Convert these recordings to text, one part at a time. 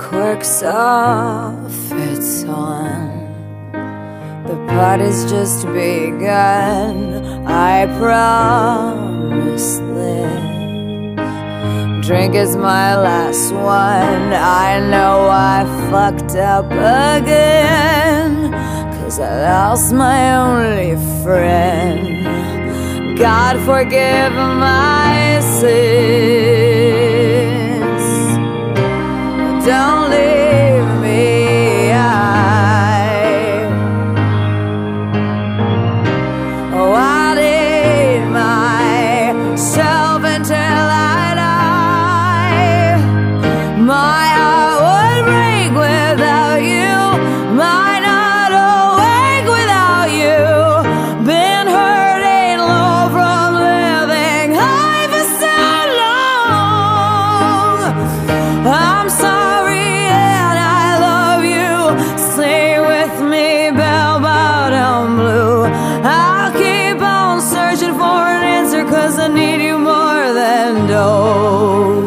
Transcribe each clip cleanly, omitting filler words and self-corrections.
quirks off, it's on. The party's just begun. I promise this drink is my last one. I know I fucked up again, 'cause I lost my only friend. God forgive my sins. Don't leave me. I need myself until I die. My heart would break without you. My not awake without you. Been hurting low from living high for so long. I'm sorry and I love you. Stay with me, bell bottom blue. I'll keep on searching for an answer, 'cause I need you more than dope.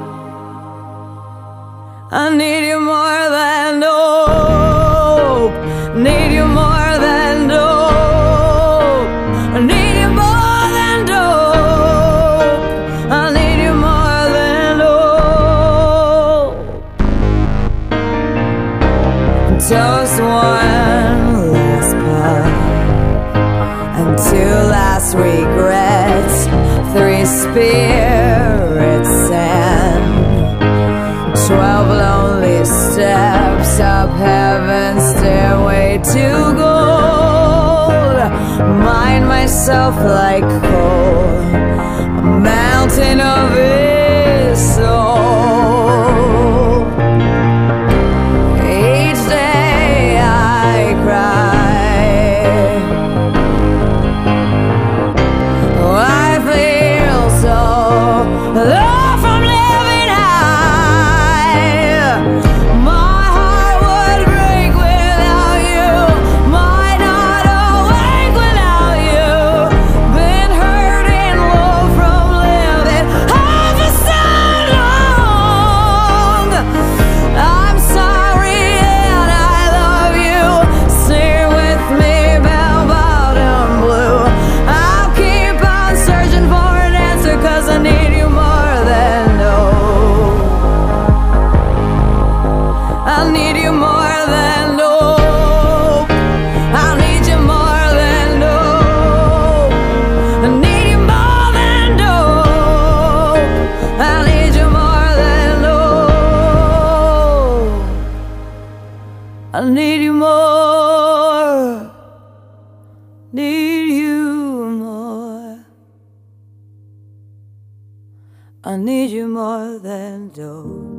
I need you more than dope. Need you more than dope. I need you more than dope. I need you more than dope. Toast one last puff and two last regrets, 3 spirits and 12 lonely steps up heaven's stairway to gold. Mind myself like coal, a mountain of his soul. Each day I cry, I feel so low from living high. My heart would break without you. Might not awake without you. Been hurting low from living high for so long. I'm sorry and I love you. Stay with me, bell bottom blue. I'll keep on searching for an answer, 'cause I need you more than dope. I need you more than dope. I need you more than dope. I need you more than dope. I need you more than dope. I need you more. Need you more. I need you more than dope.